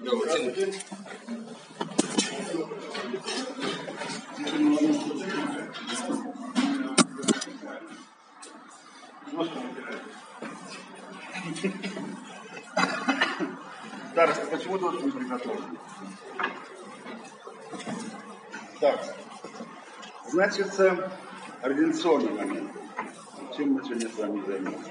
Здравствуйте. Староста, почему тоже не приготовлен? Так, значит, организационный момент. Чем мы сегодня с вами займемся?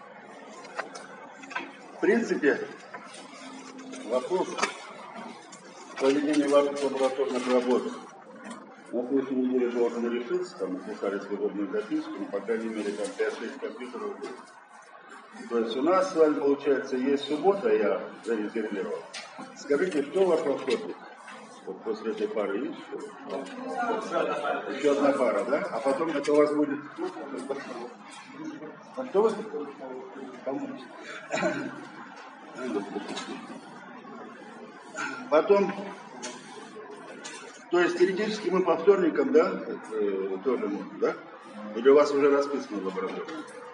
В принципе, вопрос проведения ваших лабораторных работ на следующей неделе должен решиться, там написали свободную записку, но, по крайней мере, там 5-6 компьютеров будет. То есть у нас с вами, получается, есть суббота, я зарезервировал. Скажите, что у вас во вторник? Вот после этой пары есть что? Еще одна пара, да? А потом это у вас будет... А что вы? Помочь. Потом, то есть теоретически мы по вторникам, да, тоже можем, да? Или у вас уже расписано в лаборатории?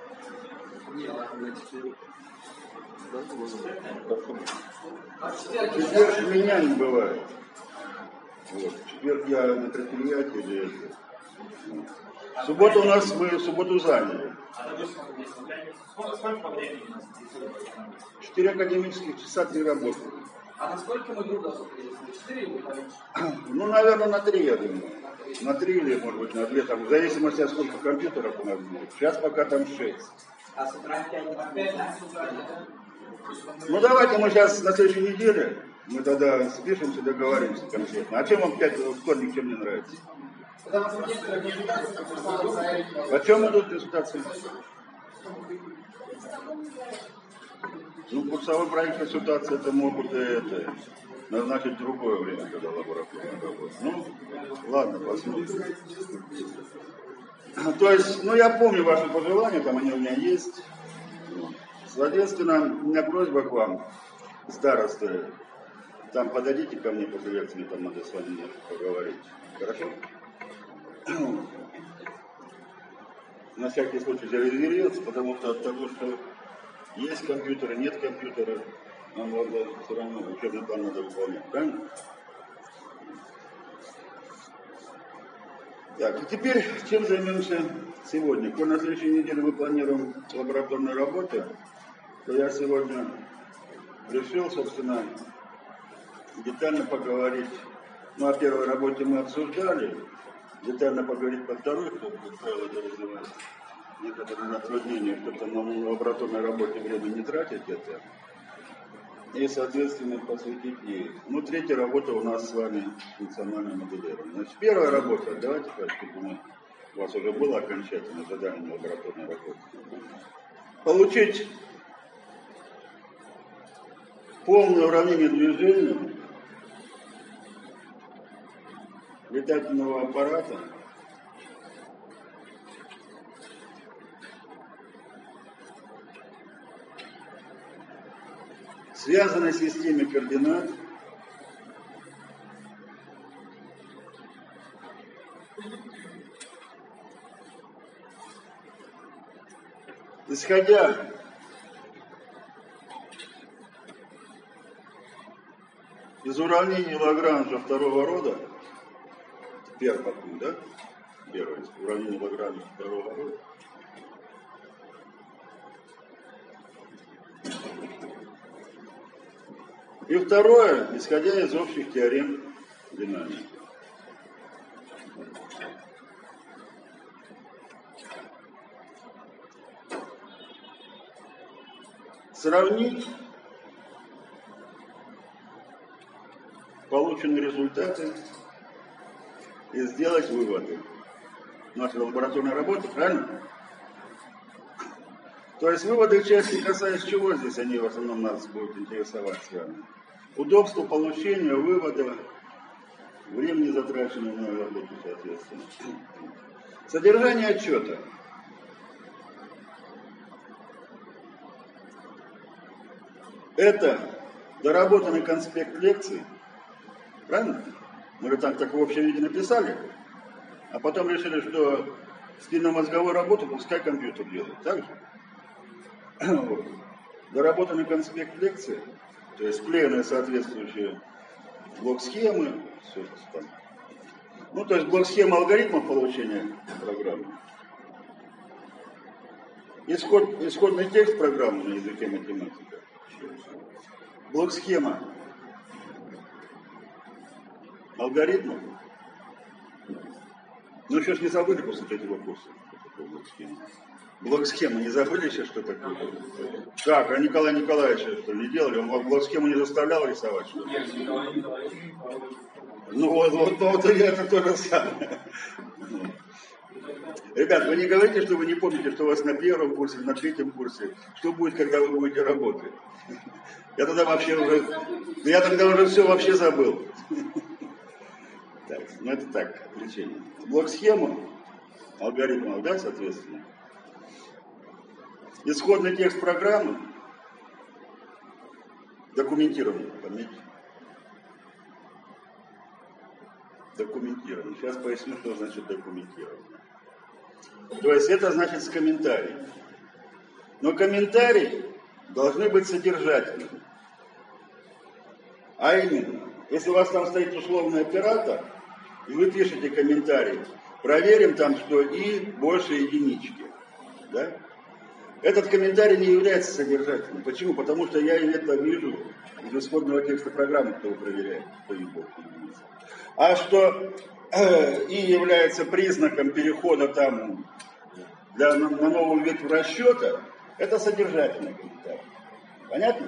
Четверг меня не бывает. Вот. В четверг я на предприятии или это. Суббота у нас, мы субботу заняли. Сколько времени у нас? 4 академических часа, 3 работы. А насколько мы друг друга 4 или поменьше? Ну, наверное, на 3, я думаю. На 3 или, может быть, на 2, там, в зависимости от сколько компьютеров у нас будет. Сейчас пока там 6. А с утра 5, да? Ну, давайте мы сейчас на следующей неделе, мы тогда спишемся, договоримся конкретно. А чем вам вторник, чем не нравится? О чем идут консультации? Ну, курсовой проект консультации это могут это, назначить другое время, когда лабораторная работа. Ну, ладно, посмотрим. То есть, ну, я помню ваши пожелания, там они у меня есть. Соответственно, у меня просьба к вам, старосты, там подойдите ко мне после лекции, там надо с вами поговорить. Хорошо? На всякий случай зарезервироваться, потому что от того, что есть компьютеры, нет компьютера, нам надо все равно учебный план надо выполнять, правильно? Так, и теперь чем займемся сегодня? Коль на следующей неделе мы планируем лабораторную работу, то я сегодня решил, собственно, детально поговорить. Ну, о первой работе мы обсуждали, детально поговорить по второй, чтобы, как правило, это вызывает некоторые затруднения, чтобы на лабораторной работе время не тратить это. И, соответственно, посвятить ей. Ну, третья работа у нас с вами функциональное моделирование. Значит, первая работа, давайте, чтобы у вас уже было окончательное задание на лабораторной работе. Получить полное уравнение движения летательного аппарата в связанной системе координат исходя из уравнений Лагранжа второго рода, первый пункт, да? Первое, уравнение Лагранжа второго рода. И второе, исходя из общих теорем динамики. Сравнить полученные результаты и сделать выводы. Наша лабораторная работа, правильно? То есть выводы в части касаясь чего здесь, они в основном нас будут интересовать с вами. Удобство получения вывода, времени затраченного на работу, соответственно. Содержание отчета. Это доработанный конспект лекции, правильно? Мы же так в общем виде написали, а потом решили, что спинномозговую работу пускай компьютер делает, так же? Вот. Доработанный конспект лекции, То есть вклеены соответствующие блок-схемы. Все там. Ну, то есть блок-схема алгоритмов получения программы. Исходный текст программы на языке математика. Блок-схема алгоритмов. Ну, еще ж не забыли после третьего курса, что такое блок-схема. Блок-схема не забыли еще, что такое? Как? А Николай Николаевич что не делали? Он блок-схему не заставлял рисовать, что ли? Нет, Николай Николаевич. Ну, вот это то же самое. Ребят, вы не говорите, что вы не помните, что у вас на первом курсе, на третьем курсе, что будет, когда вы будете работать. Я тогда вообще уже, я тогда уже все вообще забыл. Так, ну это так, отвлечение. Блок-схему алгоритмов, да, соответственно. Исходный текст программы документированный, пометьте. Документированный. Сейчас поясню, что значит документированный. То есть это значит с комментарием. Но комментарии должны быть содержательными. А именно, если у вас там стоит условный оператор, и вы пишете комментарий, проверим там, что и больше единички. Да? Этот комментарий не является содержательным. Почему? Потому что я это вижу из исходного текста программы, кто проверяет, что и больше единицы. А что и является признаком перехода там на новую ветвь расчета, это содержательный комментарий. Понятно?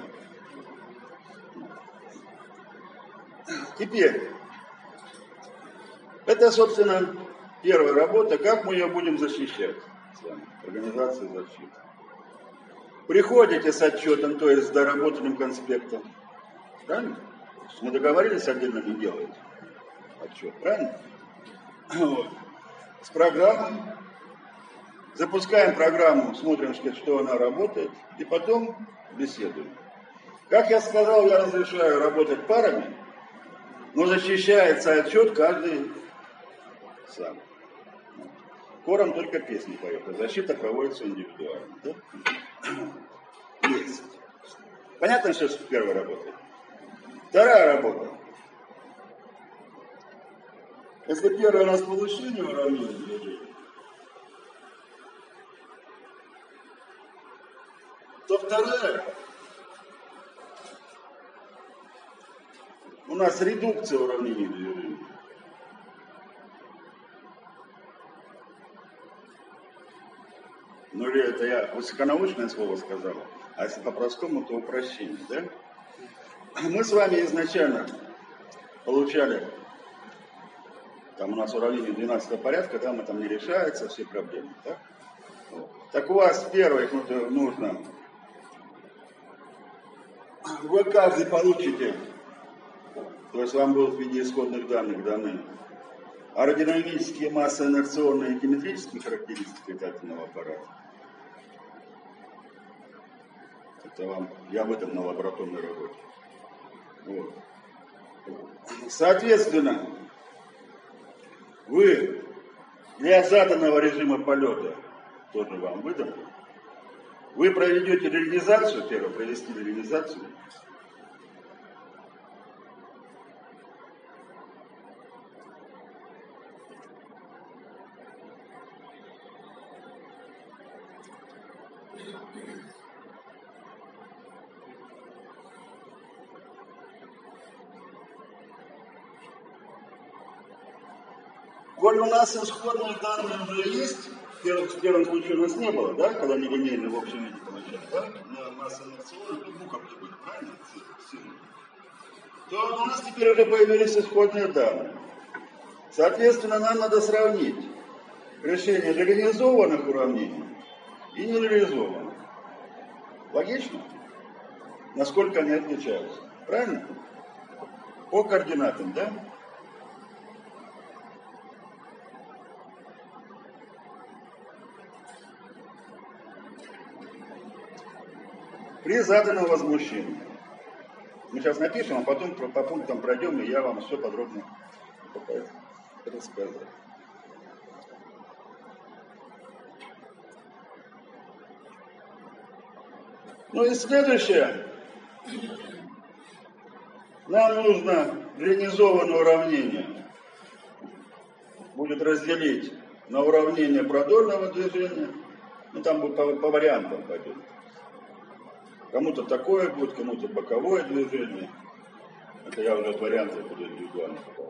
Теперь, это, собственно, первая работа, как мы ее будем защищать с вами, организация защиты. Приходите с отчетом, то есть с доработанным конспектом. Правильно? Мы договорились, отдельно не делать отчет, правильно? Вот. С программой. Запускаем программу, смотрим, что она работает, и потом беседуем. Как я сказал, я разрешаю работать парами, но защищается отчет каждый сам. Хором только песни поет, а защита проводится индивидуально. Да? Есть. Понятно, что это первая работа? Вторая работа. Если первое у нас получение уравнения движения, то вторая у нас редукция уравнений движения. Ну или это я высоконаучное слово сказал, а если по-простому, то упрощение, да? Мы с вами изначально получали, там у нас уравнение 12 порядка, там это не решается, все проблемы, да? Вот. Так у вас первое нужно, вы каждый получите, то есть вам будут в виде исходных данных даны аэродинамические, массы, инерционные и геометрические характеристики летательного аппарата. Это вам, я об этом на лабораторной работе. Вот. Соответственно, вы для заданного режима полета, тоже вам выдам, вы проведете реализацию, первое, провести реализацию. Коль у нас исходные данные уже есть, в первом случае у нас не было, да, когда не линейно в общем виде получали, да, но масса инерционных, тут буковки были, правильно? То у нас теперь уже появились исходные данные. Соответственно, нам надо сравнить решение реализованных уравнений и нереализованных. Логично? Насколько они отличаются. Правильно? По координатам, да? При заданном возмущении. Мы сейчас напишем, а потом по пунктам пройдем, и я вам все подробно расскажу. Ну и следующее. Нам нужно ионизованное уравнение. Будет разделить на уравнение продольного движения. Ну, там по вариантам пойдет. Кому-то такое будет, кому-то боковое движение. Это я уже от вариантов буду индивидуально сказать.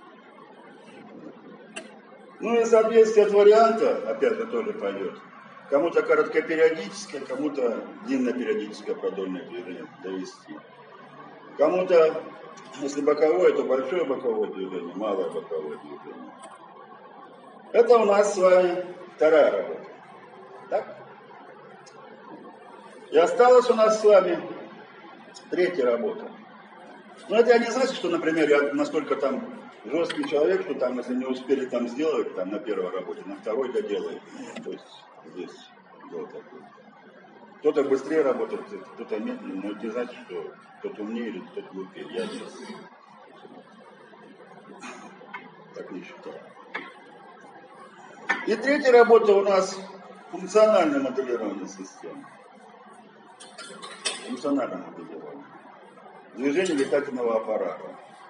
Ну и соответствие от варианта, опять же, тоже пойдет. Кому-то короткопериодическое, кому-то длиннопериодическое продольное движение довести. Кому-то, если боковое, то большое боковое движение, малое боковое движение. Это у нас с вами вторая работа. Так? И осталась у нас с вами третья работа. Но это не значит, что, например, я настолько там жесткий человек, что там, если не успели там сделать, там на первой работе, на второй доделает. То есть здесь дело такое. Кто-то быстрее работает, кто-то медленнее, но это не значит, что кто-то умнее или кто-то глупее. Я так не считаю. И третья работа у нас функциональное моделирование системы. Функциональное моделирование. Движение летательного аппарата.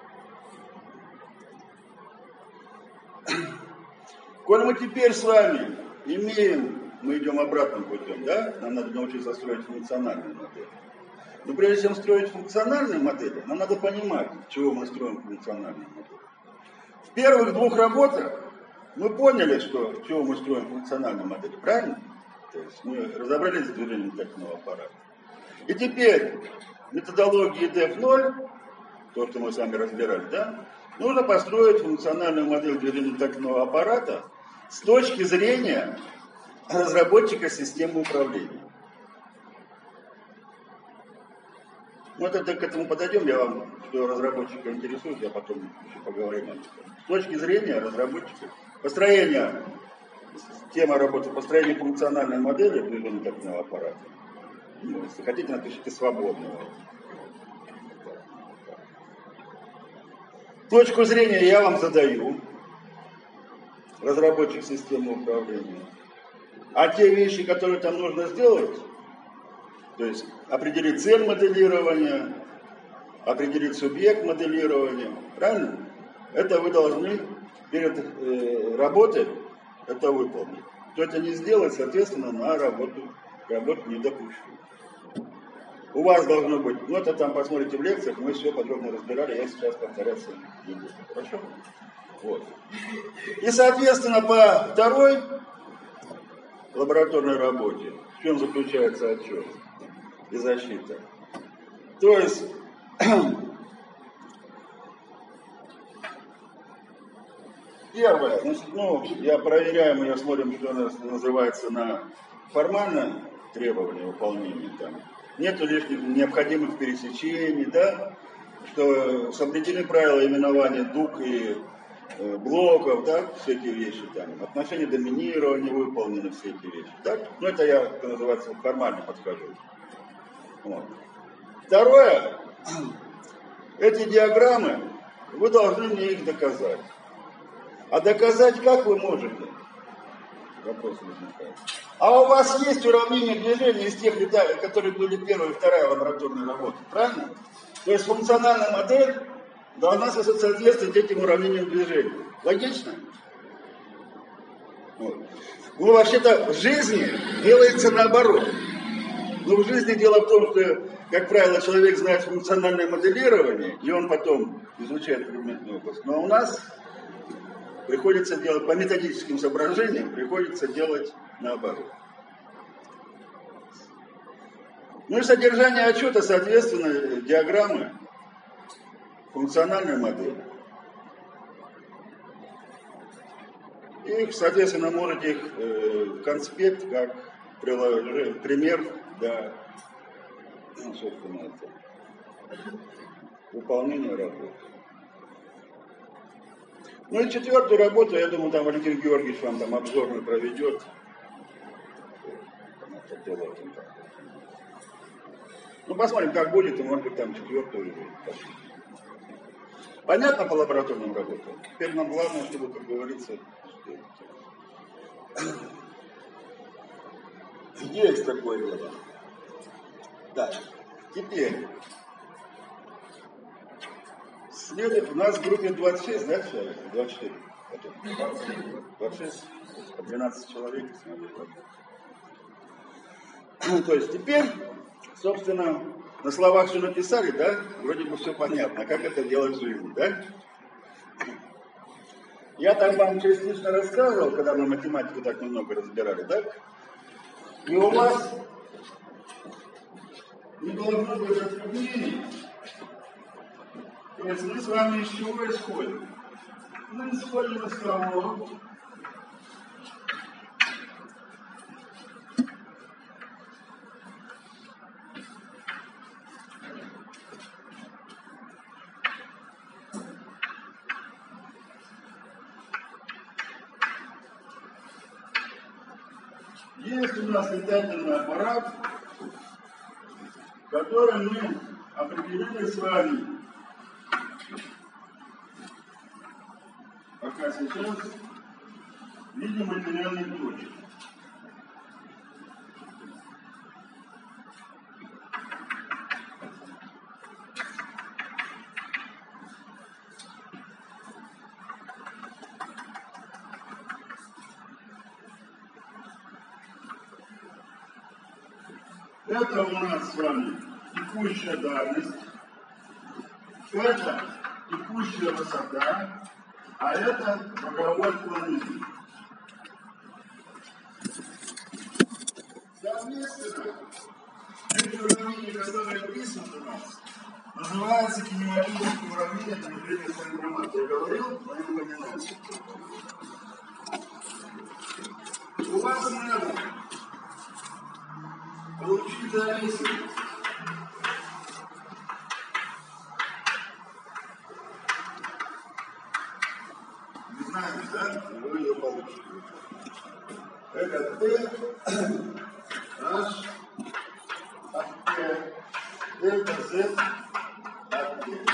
Коль мы теперь с вами мы идем обратным путем, да? Нам надо научиться строить функциональные модели. Но прежде чем строить функциональные модели, нам надо понимать, чего мы строим функциональные модели. В первых двух работах мы поняли, чего мы строим функциональные модели, правильно? То есть мы разобрались с движением летательного аппарата. И теперь методологии DEF0, то, что мы с вами разбирали, да, нужно построить функциональную модель движения летательного аппарата с точки зрения разработчика системы управления. Ну, это к этому подойдем, я вам, что разработчика интересует, я потом еще поговорим об этом. С точки зрения разработчика, тема работы построения функциональной модели движения летательного аппарата. Ну, если хотите, напишите свободно. Точку зрения я вам задаю, разработчик системы управления. А те вещи, которые там нужно сделать, то есть определить цель моделирования, определить субъект моделирования, правильно? Это вы должны перед работой это выполнить. Кто это не сделает, соответственно, на работу не допущен. У вас должно быть, ну это там посмотрите в лекциях, мы все подробно разбирали, я сейчас повторяться не буду. Хорошо? Вот. И, соответственно, по второй лабораторной работе, в чем заключается отчет и защита. То есть, первое, значит, я проверяю, мы смотрим, что у нас называется на формальное требование выполнения там. Нет лишних необходимых пересечений, да, что соблюдены правила именования дуг и блоков, да, все эти вещи там, отношения доминирования выполнены, все эти вещи, так? Ну, это я, что называется, формально подскажу. Вот. Второе, эти диаграммы, вы должны мне их доказать. А доказать как вы можете? Вопрос возникает. А у вас есть уравнение движения из тех деталей, которые были первая и вторая лабораторная работа, правильно? То есть функциональная модель должна соответствовать этим уравнениям движения. Логично? Вот. Ну, вообще-то в жизни делается наоборот. Но в жизни дело в том, что, как правило, человек знает функциональное моделирование, и он потом изучает предметную область. Но у нас приходится делать, по методическим соображениям, приходится делать наоборот. Ну и содержание отчета, соответственно, диаграммы функциональной модели. И, соответственно, можете их в конспект как пример для выполнения работы. Ну и четвертую работу, я думаю, там Валентин Георгиевич вам там обзорную проведет. Ну, посмотрим, как будет, и может быть там четвертую уже. Понятно по лабораторным работам? Теперь нам главное, чтобы, как говорится, есть такое дело. Да. Теперь Следует, у нас в группе 26, да, человек? 24. 26, 12 человек. То есть теперь, собственно, на словах все написали, да? Вроде бы все понятно. А как это делать в жизни, да? Я там вам частично рассказывал, когда мы математику так немного разбирали, да? И у вас не должно быть отклонений. То есть мы с вами из чего исходим? Мы исходим из того, есть у нас летательный аппарат, который мы определили с вами пока сейчас в виде материальных точек. Это у нас с вами текущая дальность, это текущая высота, а это боковой отклонение. Соответственно, эти уравнения, которые описаны у нас, называются кинематическим уравнением движения с информацией. Я говорил, но не упоминался. У вас надо получить зависимость. Не знаете, да? Вы ее получите. Это Т, H, от Т, дельта Z от Т.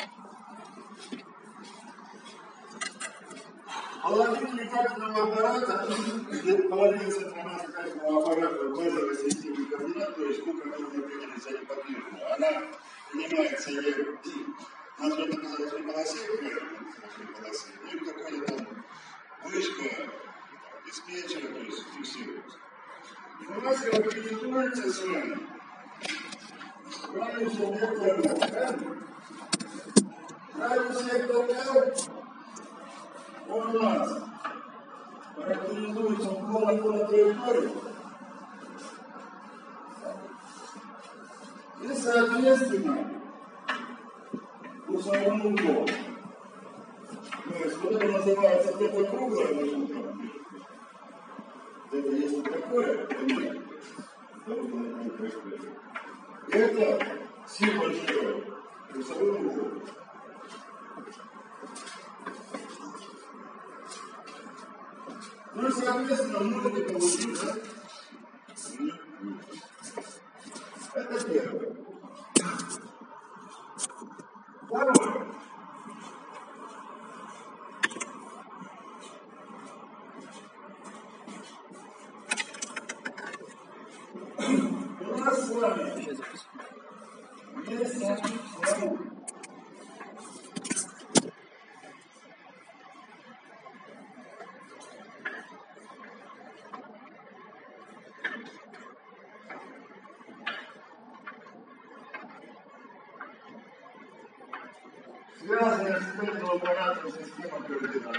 Половина летательного аппарата, половина центромассно-летательного аппарата базовой системы координат, то есть сколько нужно определиться неподвижно, она принимается ею на взлетно-посадочной полосе, и какая-то там вышка диспетчера, то есть фиксируется. И у нас характеризуется с вами радиус объекта L. Радиус объекта L, он у нас характеризуется уклоном траектории. И, соответственно, курсовым углом. То есть вот это называется где-то круглое высота. Это если такое, то нет. Это си большое, курсовым углом. Ну и, соответственно, можете получить, да? Это первое. Второе. У нас с вами есть слон. Связанная с этим аппаратом система координат.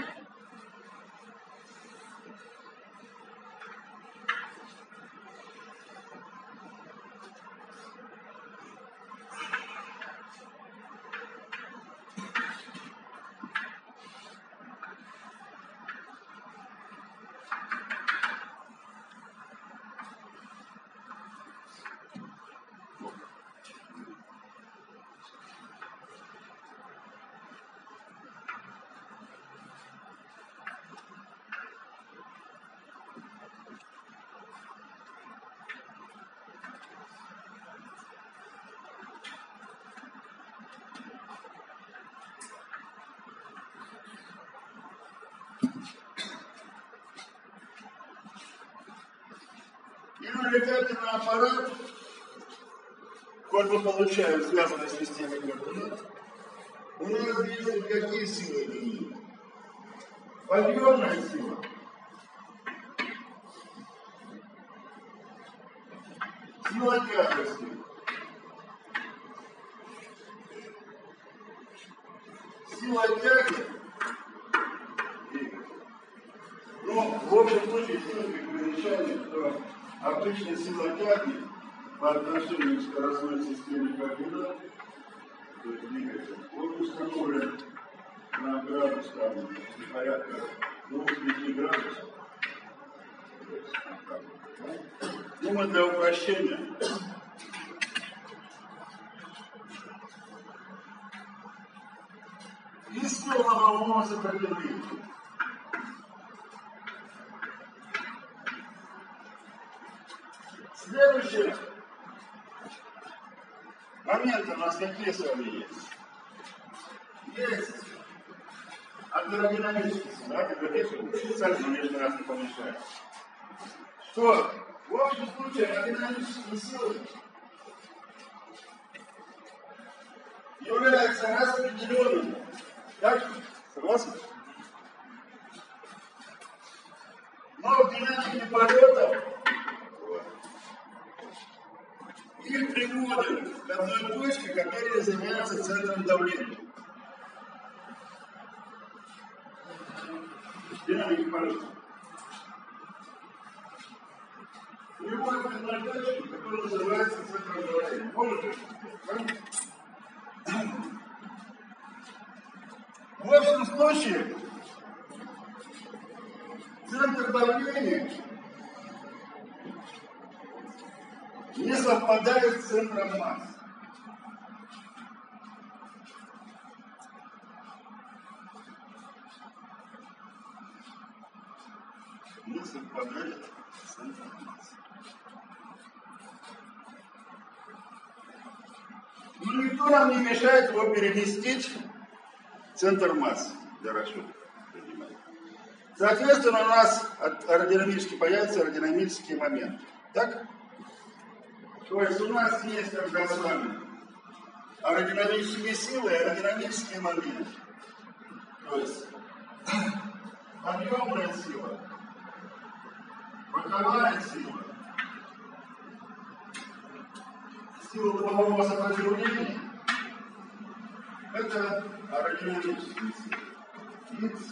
Летательный аппарат, коль мы получаем связанной с системой координат, у нас действуют какие силы линии? Подъемная сила. Сила тяжести. Сила тяги. Ну, в общем случае, сила примечания, что обычная сила тяги по отношению к скоростной системе координат, то есть двигатель, он установлен на градус там порядка 2-5 градусов. Ну, мы для упрощения и сила волнового сопротивления. Следующий момент у нас какие с вами есть? Есть аэродинамические силы, да, специально мы лишний раз не помешаем. Что в общем случае аэродинамические силы являются распределенными. Так? Согласны? Но в динамике полетов их приводят к одной точке, которая занимается центром давления. Динамики полета. Приводят к одной точке, которая называется центром давления. Можете? В общем случае центр давления не совпадает с центром массы. Не совпадает с центром массы. Но никто нам не мешает его переместить в центр массы для расчета. Соответственно, у нас аэродинамически появятся аэродинамические моменты. Так? То есть у нас есть тогда с вами аэродинамические силы и аэродинамические моменты. То есть подъемная сила, боковая сила, сила волнового сопротивления – это аэродинамические силы. X,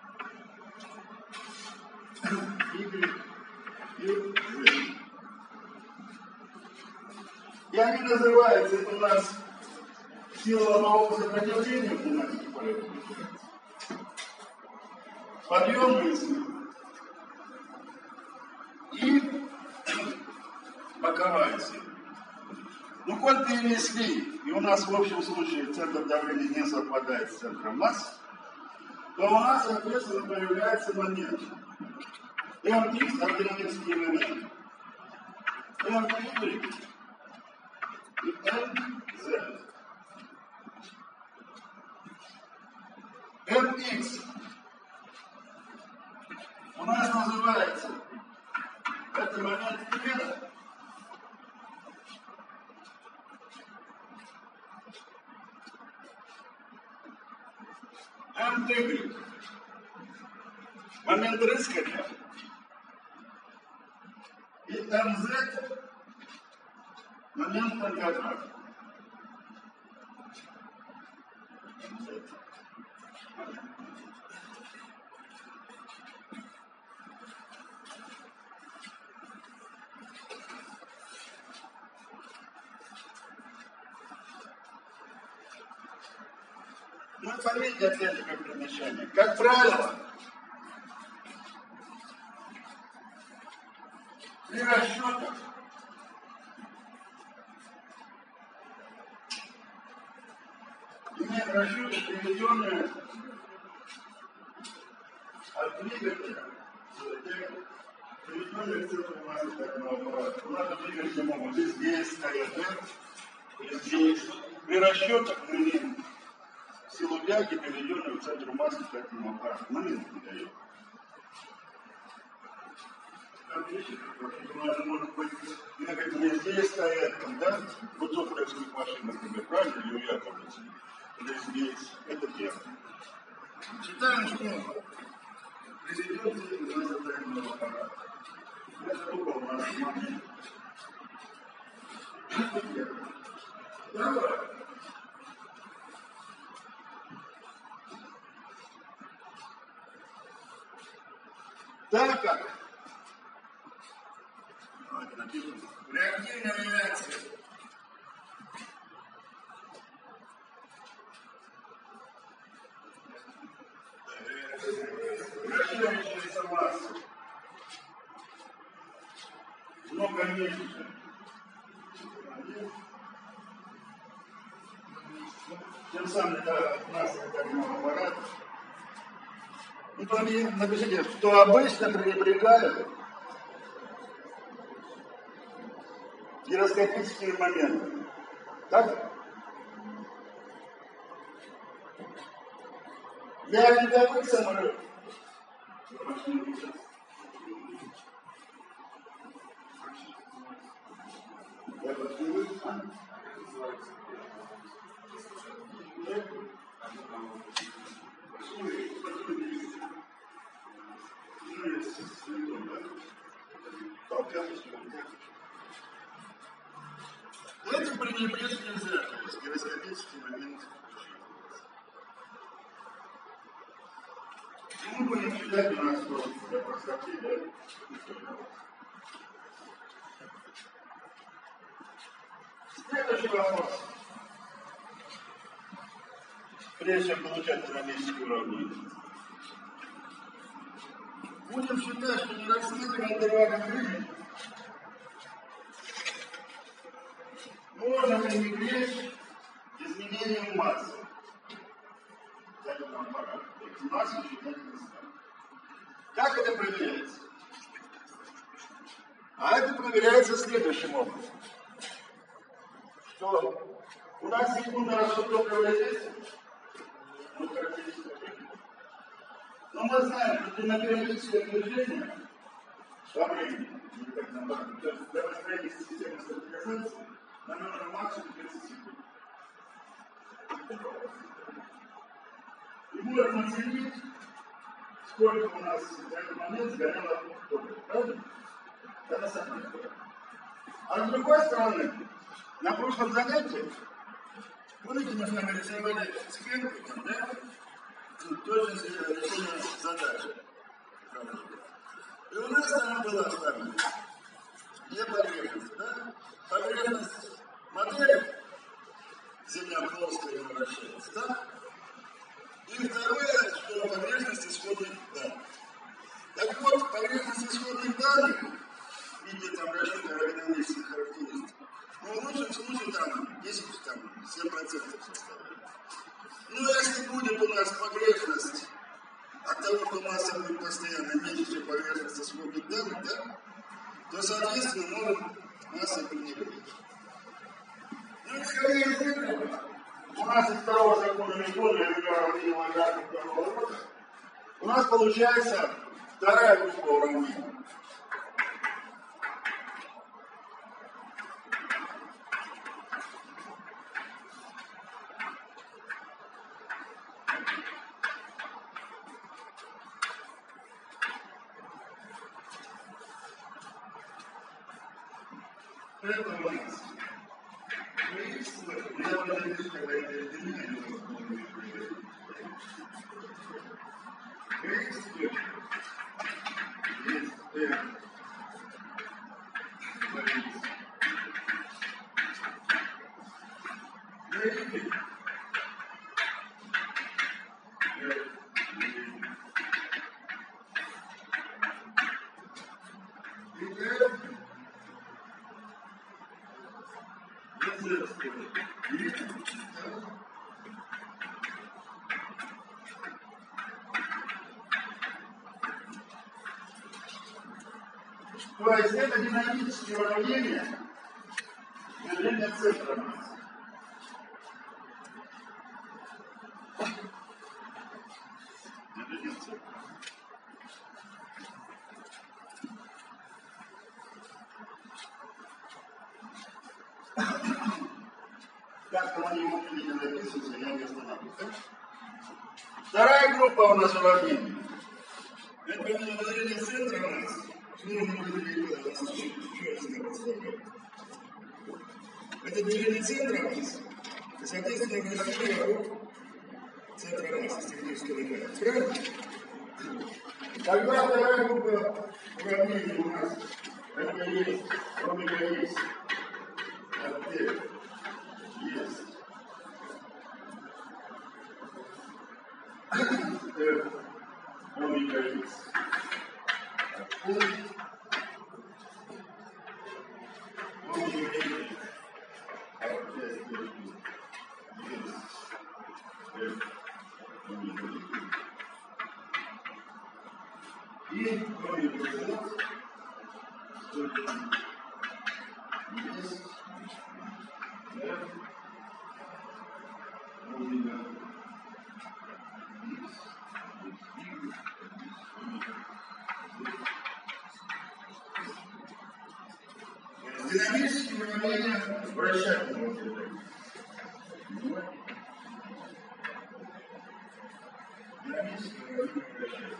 Y и Z. И они называются, это у нас сила волнового сопротивления в динамике полета. Подъемные силы и боковая сила. Ну, коль перенесли, и у нас в общем случае центр давления не совпадает с центром массы, то у нас, соответственно, появляется момент. М-X – аэродинамические моменты. М-Y и М-Z. М-X у нас называется, это момент клина. М-Y момент рыскания. И МЗ момент конкадрата. Ну, пометьте опять же как примечание. Как правило, при расчетах имеем расчеты, приведенные от двигателя, приведенные к центру массы такого аппарата. У нас двигатели могут и здесь стоять, да? И здесь. При расчетах мы имеем силу тяги, приведенную к центру массы такого аппарата. Момент не дает. У нас может быть двигатели здесь стоят, да? Вот в Топливских машинах, например, правильно, или у Яковлевича. здесь, это первое. Считаем, что президент у нас затаймного аппарата. Это только у нас момент. Это первое. Второе. Так как реактивная реакция вращающаяся масса много меньше, тем самым это масса затаймного аппарата. Ну, напишите, что обычно пренебрегают гироскопическими моментами. Так? Для летовых самолетов этим пренебречь нельзя, то есть гироскопический момент. И мы будем считать у нас для простоты, да? Следующий вопрос. Прежде чем получать динамические уравнения. Будем считать, что нерастительный интервальный крылья можно пренебречь изменением массы. Массу считать не станем. Как это проверяется? А это проверяется следующим образом. Что у нас секунда расход топлива здесь, но мы знаем, что на периодическое движение во времени, для построения системы стабилизации, нам нужно максимум 30 секунд. И можно оценить, сколько у нас в этот момент сгорело топлива. Правда? Это самое главное. А с другой стороны, на прошлом занятии, помните, мы с вами рисовали схемку, да? Точность решения задачи. И у нас там была с вами две поверхности, да? Поверхность модели, Земля плоская и вращается, да? И второе, что поверхность исходных данных. Так вот, поверхность исходных данных, видите, там расчеты оригинальных характеристик, но в лучшем случае там 10-7% составляет. Ну, если будет у нас погрешность от того, что масса будет постоянно меньше, чем поверхность исходных данных, да, то, соответственно, можем массой пренебречь. Ну и скорее из этого, у нас из второго закона Ньютона и уравнения Жаркого второго рода, у нас получается вторая группа уравнений. Это у нас количество, я вам напишу, когда это разделение, количество есть то есть это динамические уравнения движения центра массы. Как там они не написываются, я не останавливаюсь. Вторая группа у нас уравнений. Это выделение центра у нас. Что нужно выделить? У нас еще представляю. Это движение центра массы. И, соответственно, вращение вокруг центра массы, стихического эффекта. Правильно? Тогда вторая группа уравнений у нас. Это есть омега есть. Ответ есть. Омега есть. Ответ. Динамические уравнения вращательного движения. Динамические уравнения вращательного.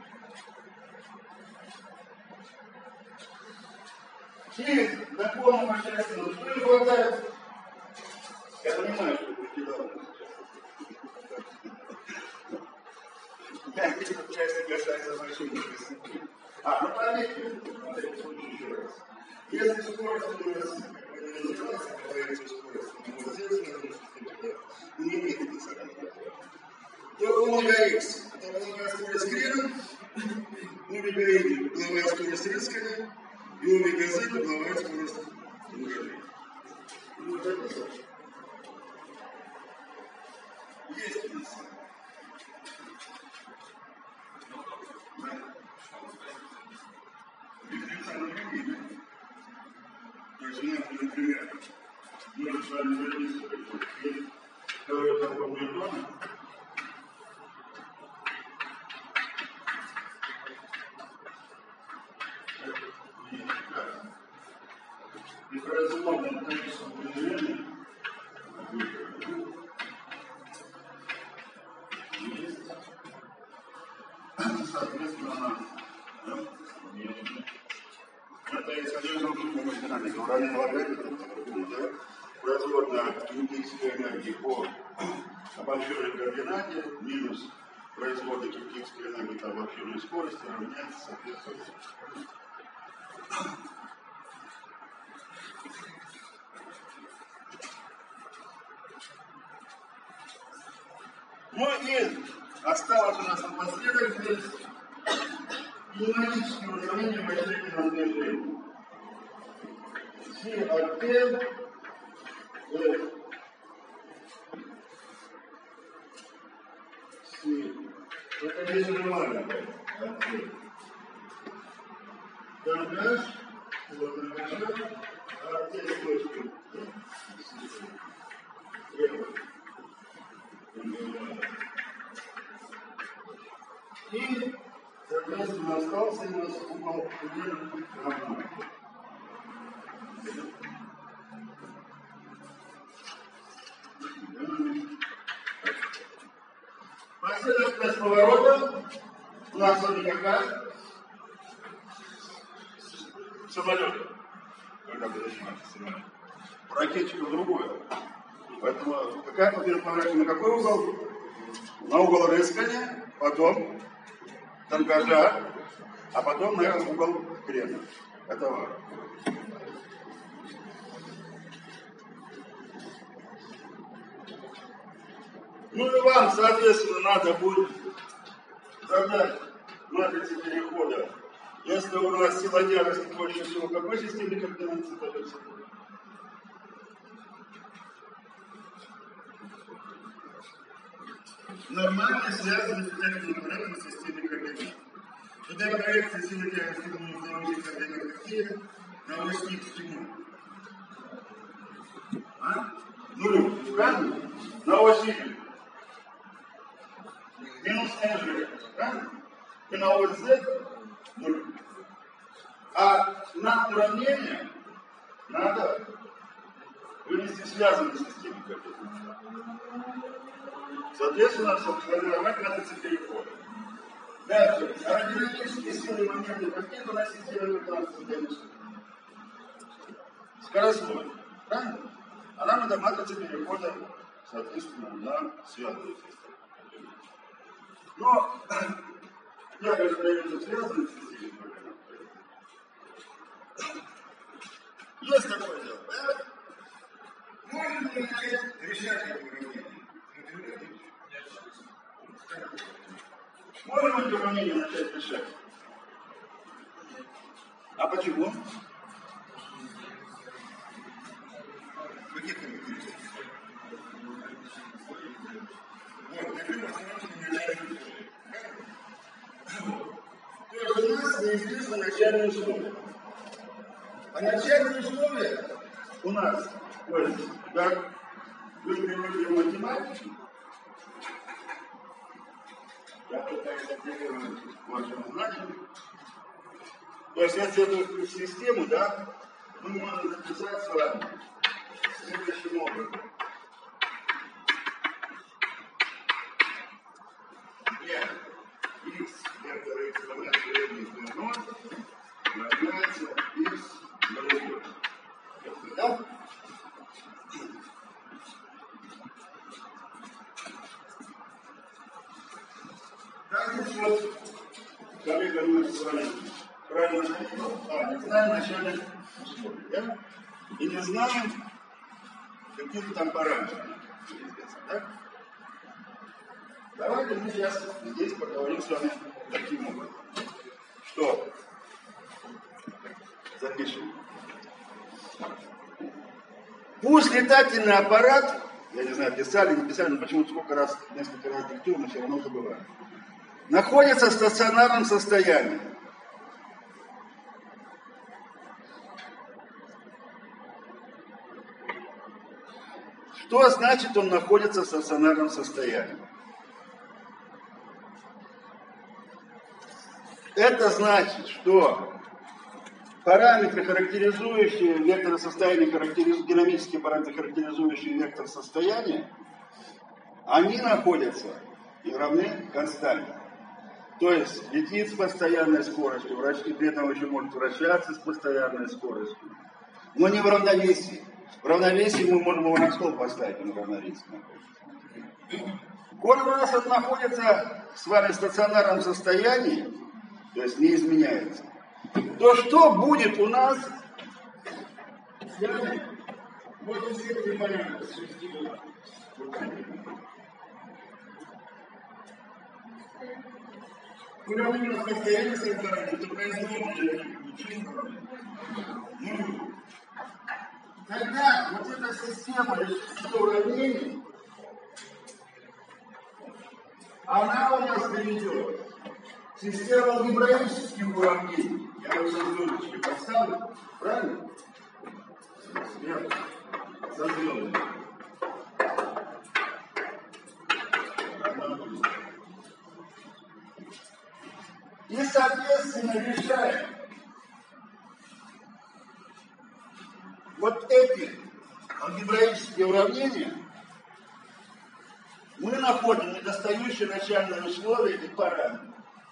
Через законы вращательного что не хватает? Я понимаю, что вы кидали. Я эту часть касается значения высоты. Ну поверьте, смотрите, случай еще раз. Если скорость у нас не называется, какая-то скорость, вот здесь не имеет специального, то омега x, это угловая скорость крена, омега y, угловая скорость рискания, и омега z, угловая скорость движения. Есть у нас. То есть у нас, например, мы с вами записываем, второй закон Ньютона. И производным количеством движения есть, соответственно, это исходящая динамика. Уравнение логарифма производная кинетической энергии по обобщенной координате минус производная кинетической энергии по обобщенной скорости равняется соответствующему. Ну и осталось у нас напоследок здесь кинематические уравнения вращательного движения. Си от Т, Си. Это здесь уже маленькое. От Т. Тангаж, вот тангажа, от Т с точкой. И, соответственно, остался у нас угол равно. Последовательность поворота у нас сегодня какая? Самолет. Когда вы начинаете самолет. Ракетчика в другое. Поэтому какая потеря поворачивания на какой угол? На угол рыскания, потом тангажа, а потом на угол крена. Это важно. Ну и вам, соответственно, надо будет задать матрицы перехода. Если у нас сила тяжести больше всего, в какой системе координат находится? Нормально связаны с тяжестью в системе координат. Когда проекция силы тяжести будет на оси координат какие? На оси к чему? Нулю. Правильно? На оси минус g. Правильно? И на ось z 0. А на уравнение надо вынести связанные системы компьютера. Соответственно, сформировать матрицы перехода. Дальше. Аэродинамические силы и моменты какие у нас системы транспортной. Скоростной. Правильно? А нам эта матрица перехода, соответственно, на связанную систему. Но я, конечно, даю связанную систему. Есть такое дело. Можно ли начать решать это уравнение? Можем это уравнение начать решать? А почему? Каких характеристик? Вот, например, то есть у нас неизвестны начальные условия. А начальные условия у нас, то есть, как вы привыкли в математике, я пытаюсь оперировать вашим знанием. То есть, если эту систему, да, мы можем записать с вами следующим образом. X вектор x равняется средний из 0 равняется x другой. Да? Так вот, коллега мы с вами правильно не знаем начальных условий, да? И не знаем каких-то там параметров. Да? Давайте мы сейчас здесь поговорим с вами таким образом. Что? Запишем. Пусть летательный аппарат, я не знаю, писали, не писали, но почему-то несколько раз диктую, но все равно забываю, находится в стационарном состоянии. Что значит он находится в стационарном состоянии? Это значит, что параметры, характеризующие вектор состояния, динамические параметры, характеризующие вектор состояния, они находятся и равны константе. То есть летит с постоянной скоростью, и при этом еще может вращаться с постоянной скоростью, но не в равновесии. В равновесии мы можем его на стол поставить, он в равновесии находится. Коль у нас это находится с вами в стационарном состоянии, то есть не изменяется, то что будет у нас с вами вот из этих параметров? Уравнение состояния создания, это производит тогда вот эта система уравнений, она у нас приведет система алгебраических уравнений. Я уже звездочки поставлю, правильно? Нет, со звездочкой. И, соответственно, решаем вот эти алгебраические уравнения, мы находим недостающие начальные условия и параметры.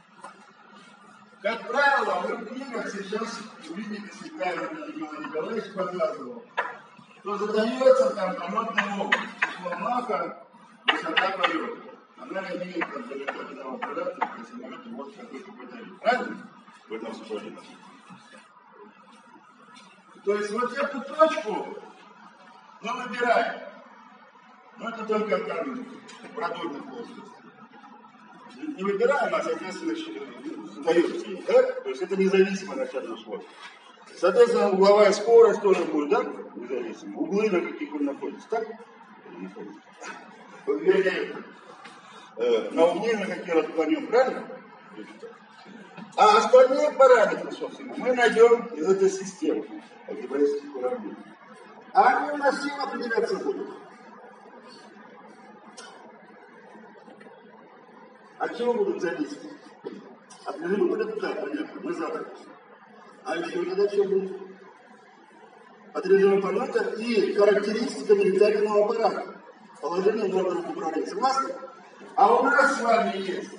Как правило, вы в книгах сейчас увидите, если правильно Николай Николаевич показывал, что задается там командный опыт, число Маха, высота полета. Она имеет там далеко от одного порядка, если самолет может какой-то батарею. Правильно? В этом случае. То есть вот эту точку мы выбираем. Но это только там в продольной плоскости. Не выбираем, а, соответственно, задается ей, да? То есть это независимо от начального условия. Соответственно, угловая скорость тоже будет, да? Независимо. Углы, на каких он находится, так? Вернее, на угле, на какие отклонен, правильно? А остальные параметры, собственно, мы найдем из этой системы алгебраических уравнений. А они у нас всем определяться будут. От чего будут зависеть? От режима будет, да, понятно, мы завтра. А еще тогда что будет? от режима полета и характеристиками летательного аппарата. Положением органов управления. Согласны? А у нас с вами есть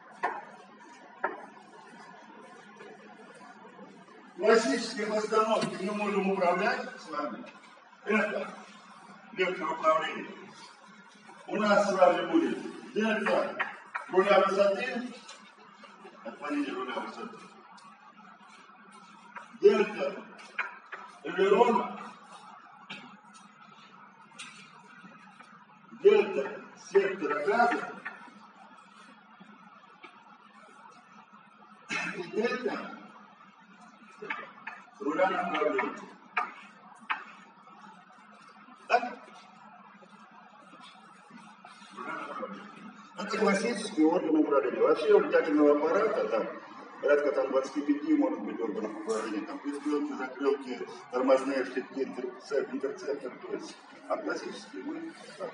классические постановки, мы можем управлять с вами. Это вектор управления. У нас с вами будет дельта руля высоты, отклонение руля высоты, дельта элерона, дельта сектора газа и дельта руля направления. Так? Это классический орган управления. Вообще у летательного аппарата там порядка 25 может быть органов управления. Там присбилки, закрылки, тормозные штыки, интерцептор. То есть, а классический мы так.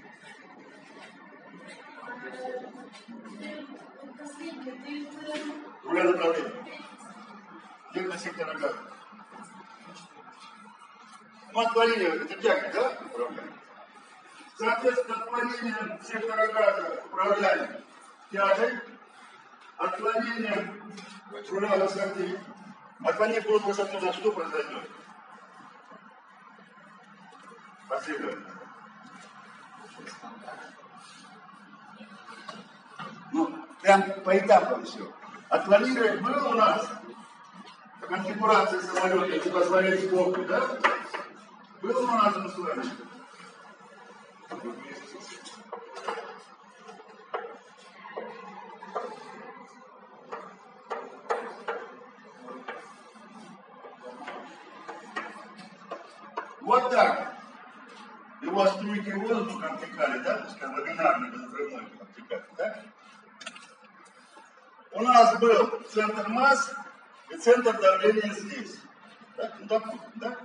Руля направления. Дельта сектора газа. Ну, отклонение, это тяга, да, управляем? Соответственно, отклонение сектора газа управляем тягой, отклонение руля высоты. Отклонение будет высоту за что произойдет? Последовательно. Ну, прям по этапам все. Отклонение было у нас конфигурация самолета, если позволить сбоку, да? Было у нас с вами. Вот так. Его струйки воздуха обтекали, да? Пускай ламинарный безвзрывной обтекали, да? У нас был центр масс и центр давления здесь. Так? Ну, допустим, да?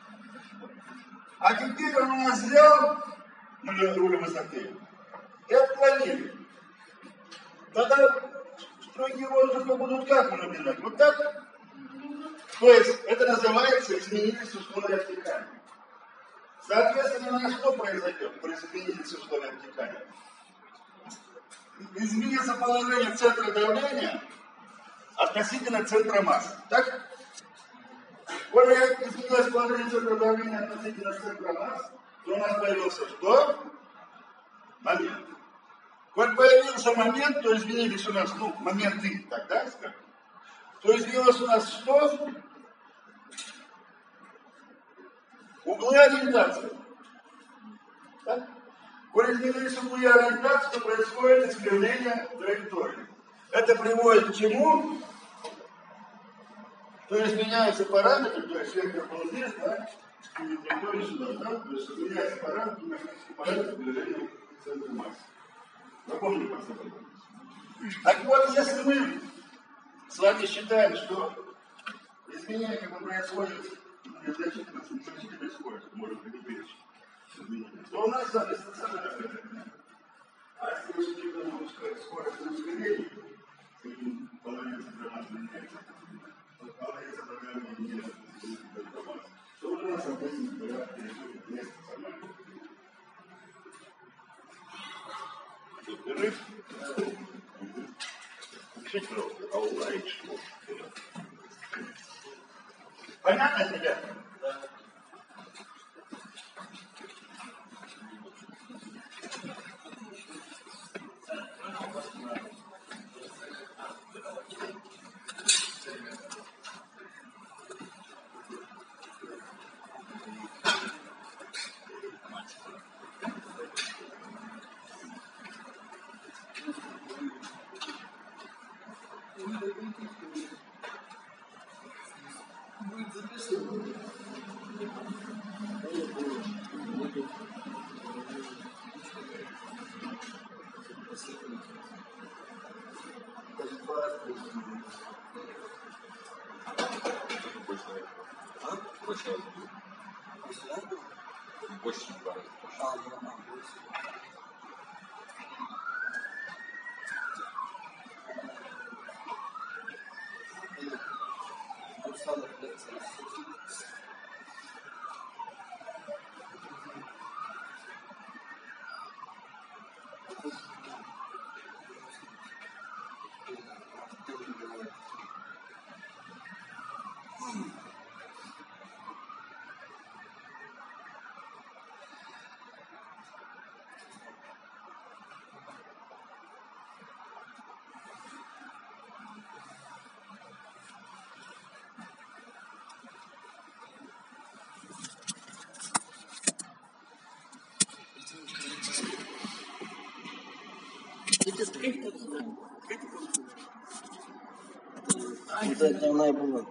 А теперь он у нас взял руль высоты и отклонили. Тогда струйки воздуха будут как набирать? Вот так? То есть это называется изменились условия обтекания. Соответственно, на что произойдет при изменении условий обтекания? Изменится положение центра давления относительно центра массы. Так? Когда изменилось положение центра давления относительно центра массы, то у нас появился что? Момент. Вот появился момент, то изменились у нас, моменты, тогда скажем. То изменилось у нас что? Углы ориентации. Так? Когда изменились углы ориентации, то происходит искривление траектории. Это приводит к чему? То есть меняются параметры, то есть вектор был здесь, да, и траектория сюда, да, то есть меняются параметры движения центра массы. Напомню, как это было. Так вот, если мы с вами считаем, что изменение как бы происходит незначительной скоростью, может быть, то у нас с вами стационарная. А если мы считаем скорость на ускорение, положение центра массы меняется, то у нас соответственно говоря переходит место формально. Перерыв. Пишите, пожалуйста, Аллах что? Понятно, ребята? Да. Это она и была.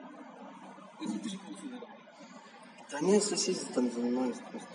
Да нет, соседи там занимались просто.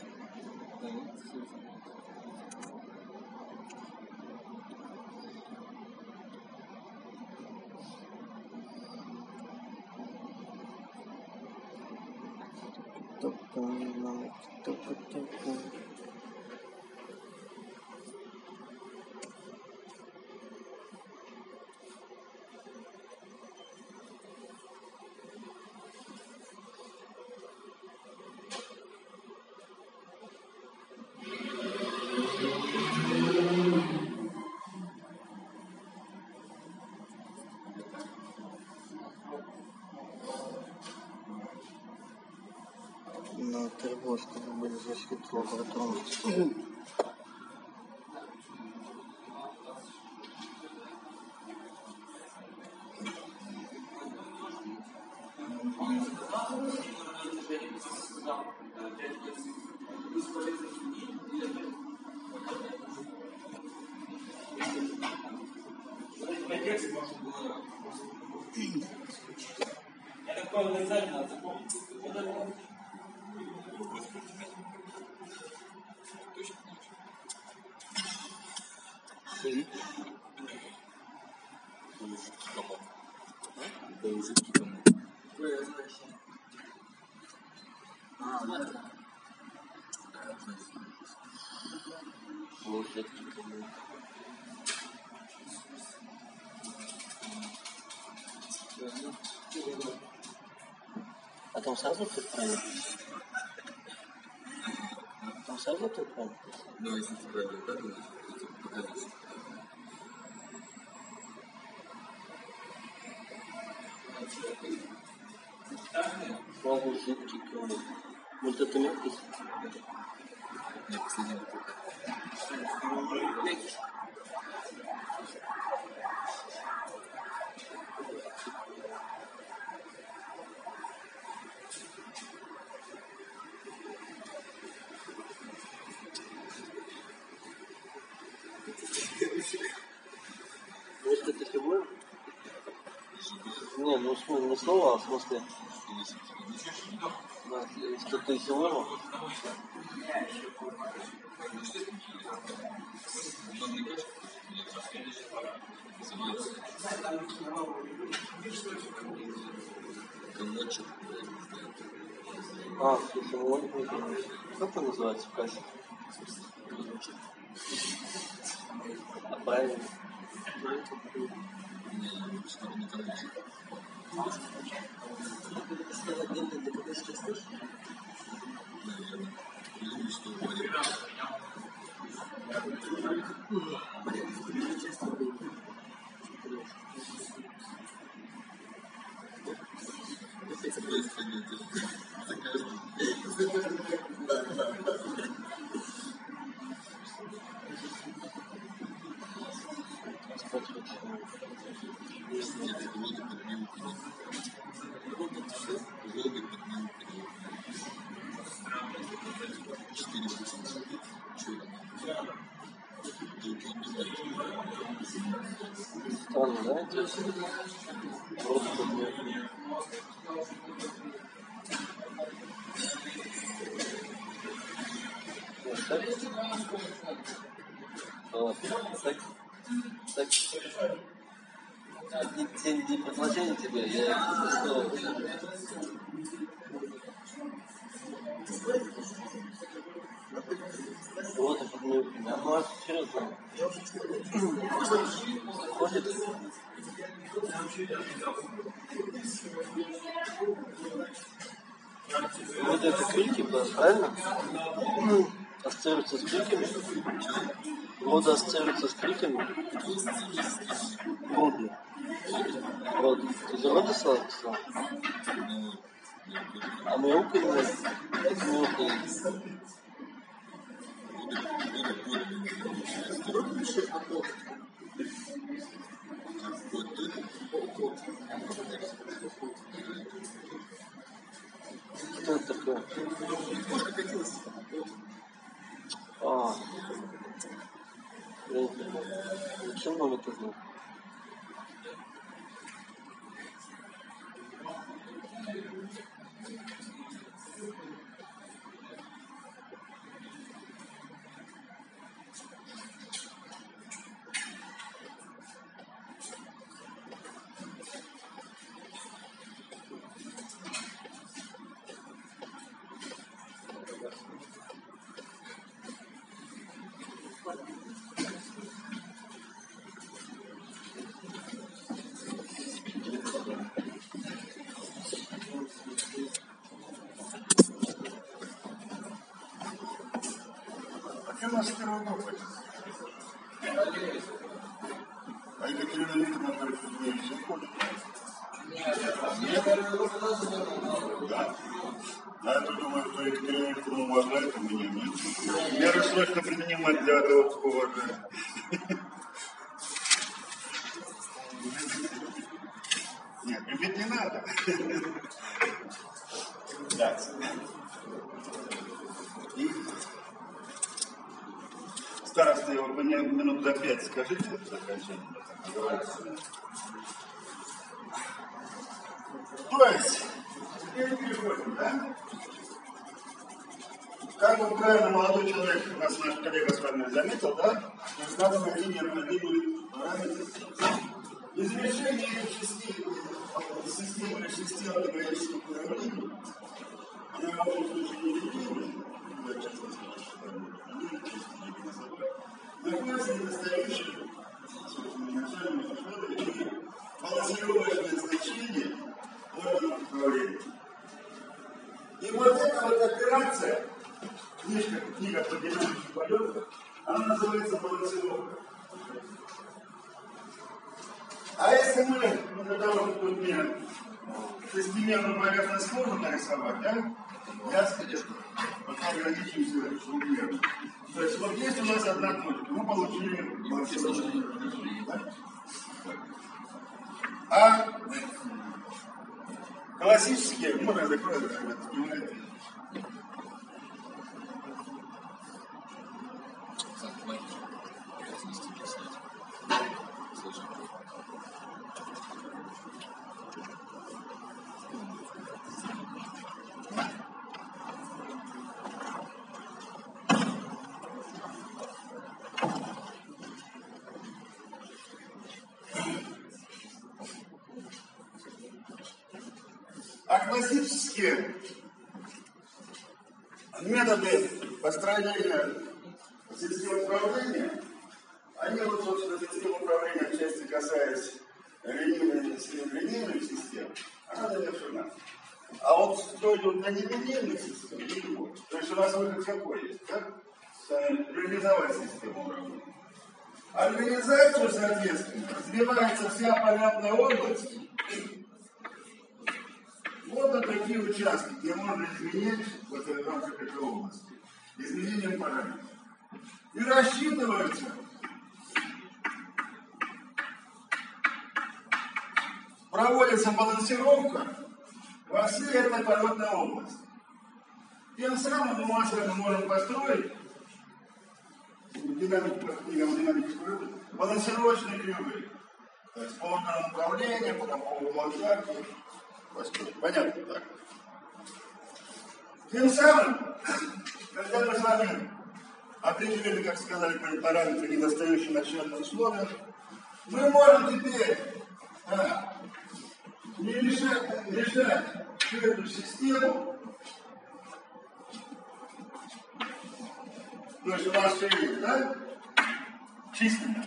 На Тербовской были защиты лаборатории. А там сразу тут правильно? Там сразу тут правильно? Ну, если ты правильно так думаешь, то покажись. Могу зубки кровать. Вот это мягкость? Я последний бутылка. Вот это фигура? Не, ну в смысле, не слово, а в смысле. Да, что ты фигура? Комочек. А, слушай, как это называется в кассе? А правильно? Не комочек. Наверное. Или что говорит. Странно, да? Просто подмет. Вот так? Вот. Так. Не предложение тебе, я что? Вот это подмет. А ну, серьезно. Хватит. Вот это крики, правильно? Ассоциируется с криками? Вода ассоциируется с криками? Воды. Вот. Ты за воду писал? А мяуканье? Это мяуканье. Что это такое? Кошка катилась. А. Почему? основе ты знал? А что у нас первый группа? А Екатерина Викторовна говорит, что не все ходит. Да. А я думаю, что Екатерина Викторовна уважает, а меня нет. Меры срочно принимать для того, кто уважает. Нет, любить не надо. Да. И староста его мне минут за 5 скажите до окончания. То есть, теперь переходим, да? Как вот правильно молодой человек, наш коллега с вами заметил, да? То есть надо найти необходимые параметры. Из решения этих систем или систем логарифмических уравнений, она в общем случае не линейная, я часто скажу, находится недостающее, собственно, начальное условие и балансировочное значение органов управления. И вот эта вот операция, книга по динамике полета, она называется балансировка. А если мы, для того, чтобы тут мне шестимерную поверхность можем нарисовать, да? Я скажу, пока ограничимся двухмерным. То есть вот есть у нас одна точка, мы получили балансировку. Да? А классические, можно закроем, ребята, а классические методы построения систем управления, они вот, собственно, систем управления, в части касаясь линейных систем, она завершена. А вот что идет на нелинейных системах, не будет. То есть у нас выход какой есть, да? Реализовать систему управления. Организацию, соответственно, развивается вся понятная область. Вот на такие участки, где можно изменить вот в рамках этой области, изменением параметров. И рассчитывается проводится балансировка во всей этой полетной области. Тем самым мы с вами можем построить динамику балансировочные кривые. То есть по органам управления, потом по углам шахты. Понятно, так? Тем самым, когда мы с вами определили, как сказали, параметры недостающие начальные условия, мы можем теперь не решать эту систему. То есть у нас все есть, да? Численно.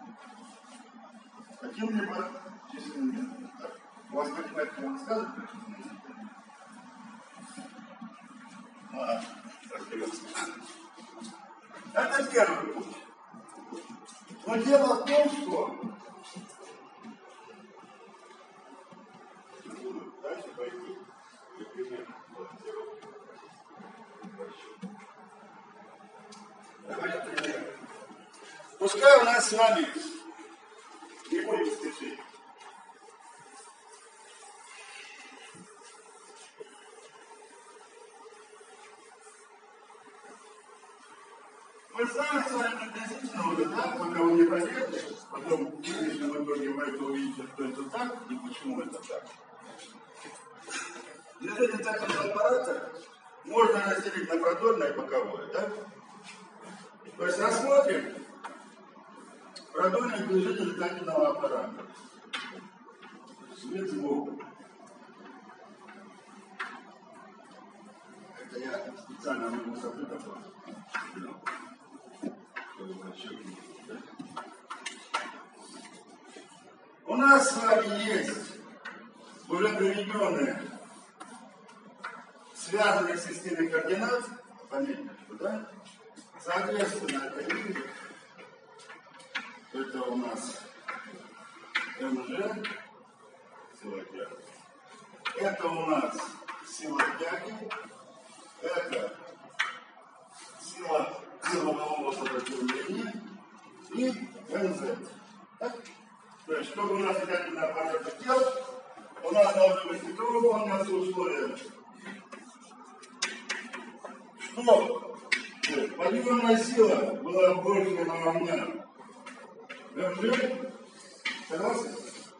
Каким-либо численным методом. У вас математика рассказывает? Разберемся. Это первый путь. Но дело в том, что дальше пойти. Давайте пример. Пускай у нас с вами не будем спешить. Мы знаем с вами приблизительно уже, да, пока вы не проверите, Потом, в конечном итоге, вы это увидите, что это так и почему это так. Движение дыхательного аппарата можно разделить на продольное и боковое, да? То есть рассмотрим продольное движение дыхательного аппарата. Свет сбоку. Это я специально на высоту такой. У нас с вами есть уже приведенные связанные системы координат, пометьте, да? Соответственно, это у нас МЖ, сила тяги. Это у нас сила тяги. Это сила силового сопротивления и МЗ. Так? То есть, чтобы у нас дыхательный аппарат хотел, у нас должны быть такого выполняться условия, что подъемная сила была больше равна МЖ. Согласны?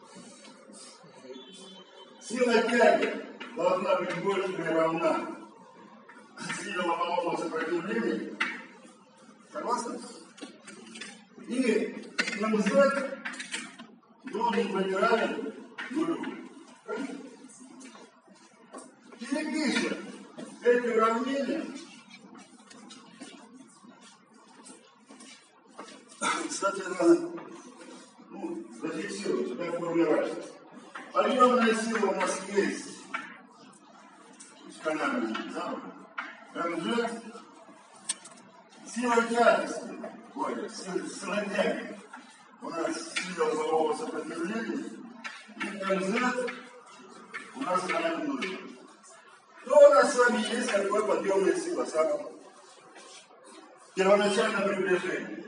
Сила тяги должна быть больше или равна силе лобового сопротивления. Согласны? И МЗ должен быть равен нулю. Перепишем эти уравнения. Соответственно, зафиксируем, сюда формулировать. Подъемная сила у нас есть. Скалярная, да? МЖ. Сила тяжести. Сила тяги. У нас сила лобового сопротивления. И МЗ у нас равен нулю. Что у нас с вами есть, какой подъемная сила? Самое первоначальное приближение.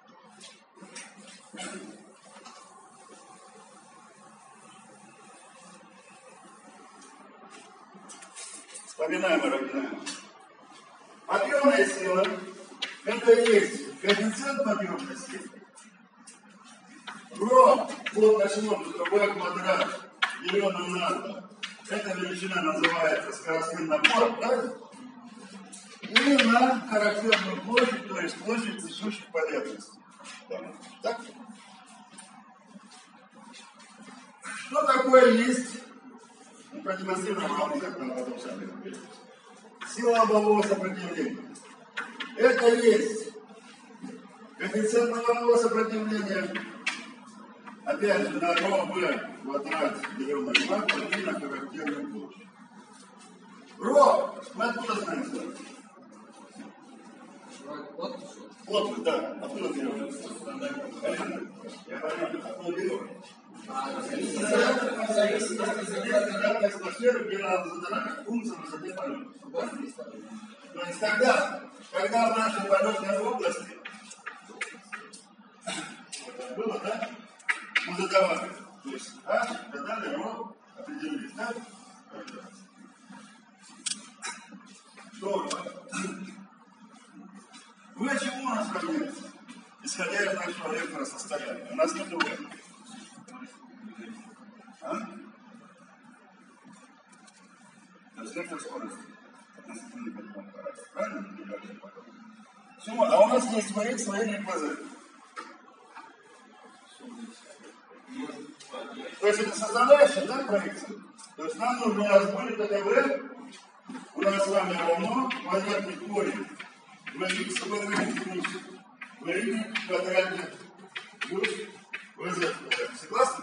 Вспоминаем оригинально. Подъемная сила – это есть коэффициент подъемной силы. Ро, плотность воздуха, В квадрат, деленное на 2. Эта величина называется скоростным напором, да? И на характерную площадь, то есть площадь несущих поверхностей. Так? Что такое есть? Продемонстрируем вам, как мы потом сами разберемся. Сила лобового сопротивления. Это есть коэффициент лобового сопротивления. Опять же, на РО квадрат деленное на 2 и на характерную площадь. РО, мы откуда знаем с вами? Плотность, да. Откуда берем? Я говорю, откуда берем? Атмосферы, где надо задавать функцию высоты полета. То есть когда в нашей полетной области было, да? Мы задавали. То есть задали, РО, определились, да? Здорово. В чему у нас равняется? Исходя из нашего вектора состояния. У нас нет вектора. То есть вектор скорости. Относительно подъема аппарата. Правильно? Все, а у нас есть вариант своей ПЗ. То есть это составляющая, да, проекция? То есть нам нужно, у нас будет ТТВ, у нас с вами равно квадратный корень ВХ квадратный плюс ВХ квадратный плюс ВЗ. Согласны?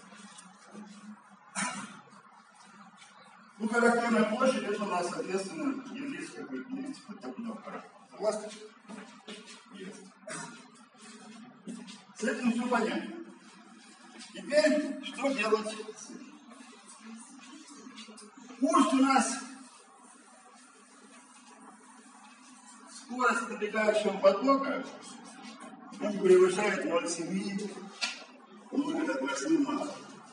Ну, характерная площадь, это у нас, соответственно, есть какой-то подъемный аппарат. Согласны? Есть. С этим все понятно. Теперь, что делать с этим? Пусть у нас скорость протекающего потока не превышает 0,7 0,8 Мах.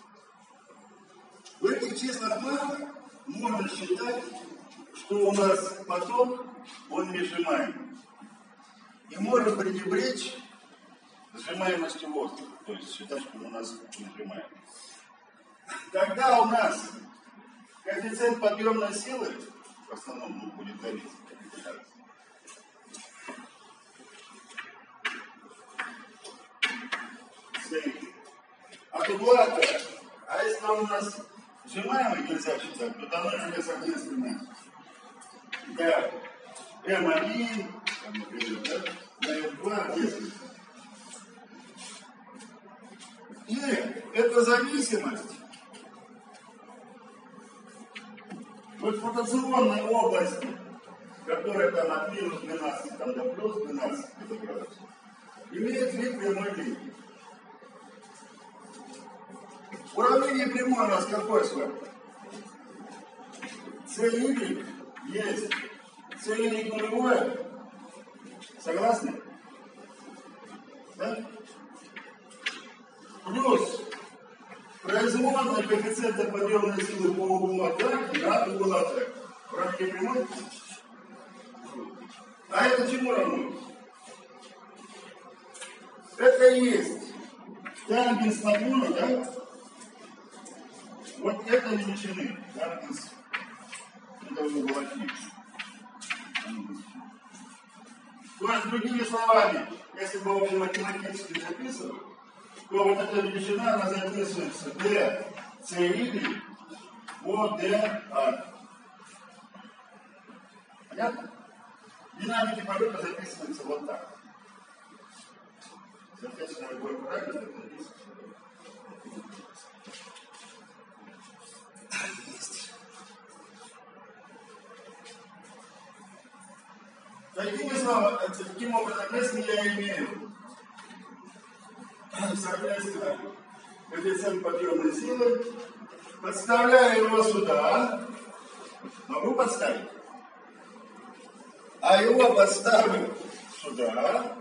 В этих числах Мах можно считать, что у нас поток, он несжимаемый. И можно пренебречь сжимаемостью воздуха, то есть считать, что он у нас не сжимаем. Когда у нас коэффициент подъемной силы, в основном будет давить, от угла, а если он у нас сжимаемый, нельзя считать, то там нужно соответственно да, М1, например, да, М2, 10. И эта зависимость вот в фотозонной области, которая там от минус 12 там, до плюс 12 градусов, имеет вид прямой линии. Уравнение прямой у нас какое с вами? CY есть. CY нулевое. Согласны? Да? Плюс производная коэффициента подъемной силы по углу атаки на угол атаки. Уравнение прямой? А это чему равно? Это есть тангенс наклона, да? Вот это величины. Тангенс. Это уже было фикс. То есть, другими словами, если бы его математически записывать, то вот эта величина, она записывается d CY по dA. Понятно? Динамики полета записывается вот так. Соответственно, любой параметр записывается. Таким образом, если я имею, соответственно, коэффициент подъемной силы, подставляю его сюда, могу подставить, а его подставлю сюда,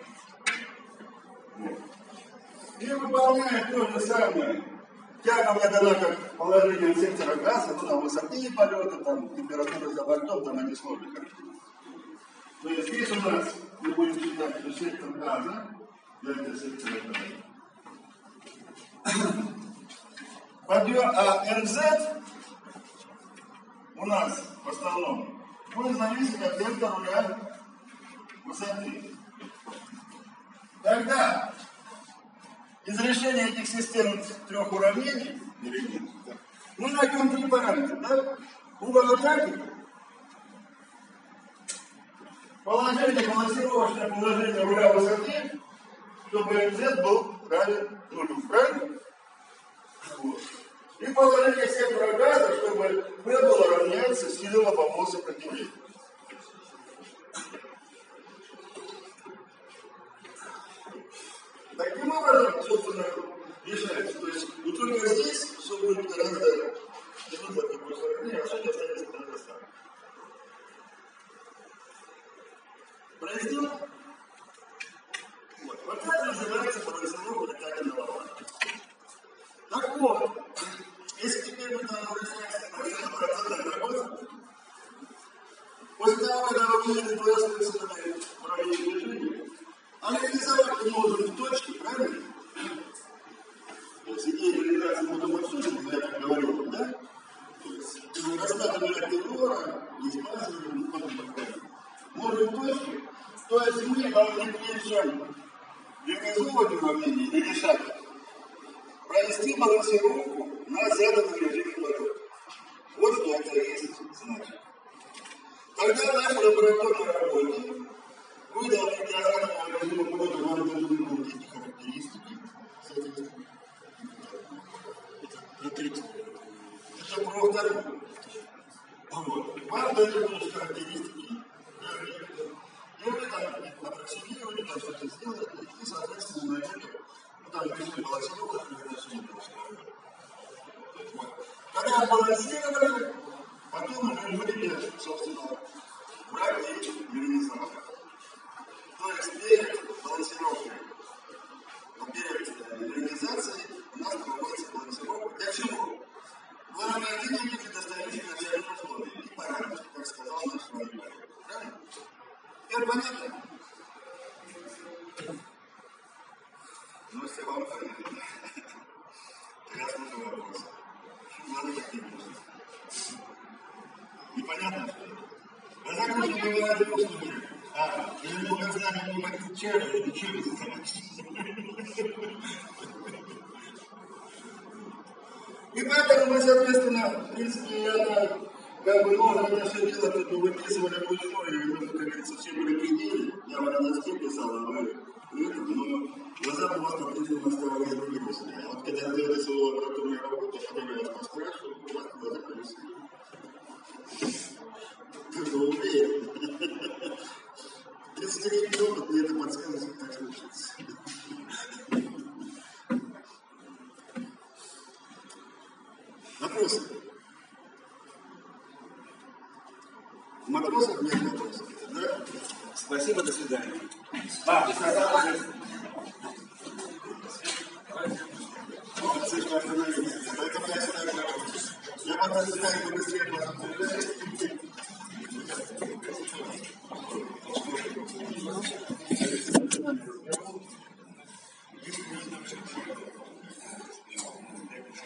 и выполняю то же самое. Тяга мне дана как положение сектора газа, ну, там высоты полета, там температура за бортом, там они сложные характеристики. То есть здесь у нас мы будем считать, что сектор газа, это сектор газа. Подъем, а МЗ у нас в основном будет зависеть от вектора руля высоты. Тогда из решения этих систем трех уравнений мы найдем три параметра. Да? Угол атаки, положение, балансировочное положение руля высоты, чтобы МЗ был равен нулю. Правильно? Вот. И положение сектора газа, чтобы P было равняется силе лобового сопротивления. Таким образом, собственно, решается. То есть, и только здесь все будет гораздо больше сложнее, а суть останется та же самая. Произвел? Вот это называется балансировка летательного аппарата. Так вот, если теперь мы там процентная работа, после того, когда вы видели двойственное уравнение движения, анализовать ты можешь в точке, правильно? То есть идея реализации будем обсуждать, я так говорю, да? То есть рассматривать террора, есть базовый, потом подходить. Можем в точке, то есть мы должны прежде чем реализовывать уравнение или решать, провести балансировку на заданном режиме полета. Вот что это есть значит. Тогда наша лабораторная работа вы должны для заданного режима полета вам должны будут эти характеристики. Это про вторую. Вот. Вам должны будут характеристики. И вы там аппроксимировали, там что-то сделали, и, соответственно, найдете. Там режим балансировка, режим балансировки. Когда балансировали, потом уже будете, собственно, брать и реализовать. То есть перед балансировкой, перед реализацией у нас проводится балансировка. Для чего? Вы определите недостающие начальные условия и параметры, как сказал наш с вами. Правильно? Теперь понятно? Непонятно, что ли? А закон не бывает, что ли? Или много знаний, много отвечали, и ничего не занимаешься. И поэтому мы, соответственно, в принципе, я как бы можно это все дело, тут мы выписывали ручной, и мы, как говорится, все были предели. Я вам на доске писал, а вы но глаза у вас по-прежнему оставались грустные. А вот когда делали свою лабораторную работу, которые вас поспрашивали, у вас глаза грустные. Ты же уверен. 30-летний опыт мне это подсказывает, так случится. Вопросы? В вопросах нет вопросов. Да? Спасибо, до свидания.